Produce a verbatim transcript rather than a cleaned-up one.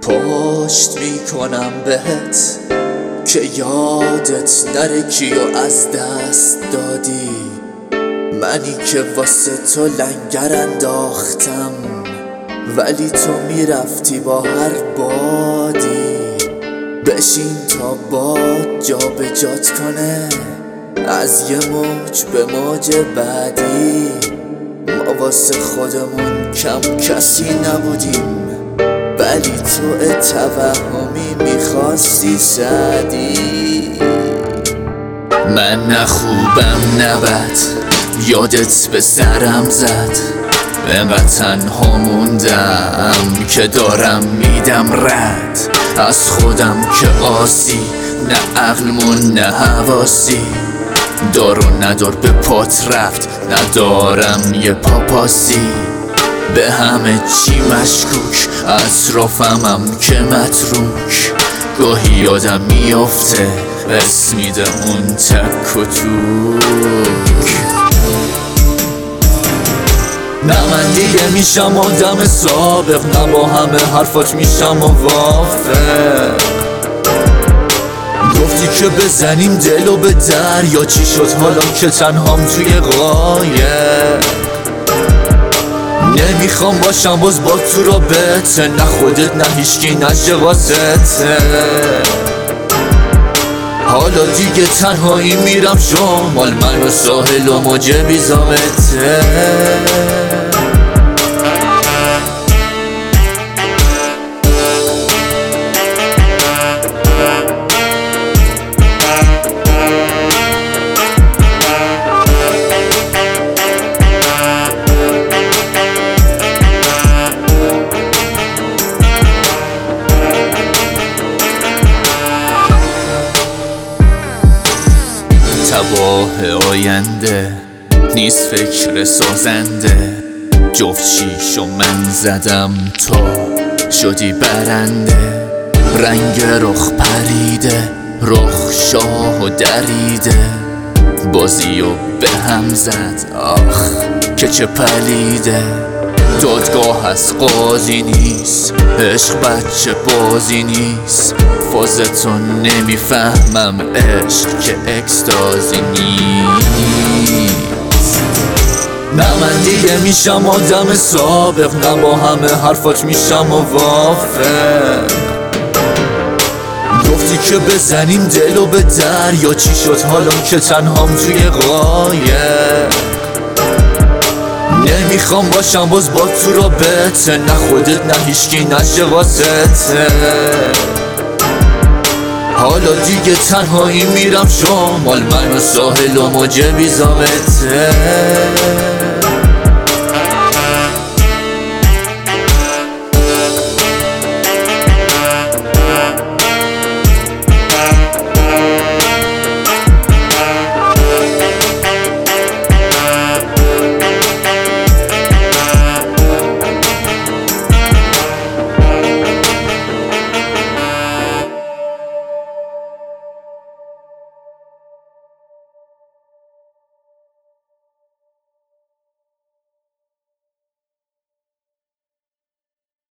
پشت میکنم بهت که یادت نره کیو از دست دادی، منی که واسه تو لنگر انداختم ولی تو میرفتی با هر بادی. بشین تا باد جا به جات کنه از یه موج به موج بعدی. ما واسه خودمون کم کسی نبودیم ولی تو توهمی میخواستی سعدی. من نه خوبم نه بد، یادت به سرم زد، انقدر تنها موندم که دارم میدم رد از خودم که آسی، نه عقلمون نه حواسی. دار و ندار به پات رفت، ندارم یه پاپاسی. به همه چی مشکوک، اطرافمم که متروک. گاهی یادم میافته اسم میده اون تک و توک. نه من دیگه میشم آدم سابق، نه با همه حرفات میشم موافق. گفتی که بزنیم دلو به دریا، چی شد حالا که تنهام توی قایق؟ نمیخوام باشم باز با تو رابطه، نه خودت نه هیچکی نشه واسطه. حالا دیگه تنهایی میرم شمال، من و ساحل و موج بی‌ضابطه. تباه آینده نیست فکر سازنده، جفت شیشو من زدم تو شدی برنده. رنگ رخ پریده، رخ شاه و دریده، بازیو به هم زد آخ که چه پلیده. دادگاه از قاضی نیست، عشق بچه بازی نیست. فازتون نمیفهمم عشق که اکستازی نیست. نه من دیگه میشم آدم سابق، نه با همه حرفات میشم موافق. گفتی که بزنیم دلو به دریا، چی شد حالا که تنهام توی قایق؟ نمیخوام باشم باز با تو رابطه، نه خودت نه هیچکی نشه واسطه. حالا دیگه تنهایی میرم شمال، من و ساحل و موج بی‌ضابطه.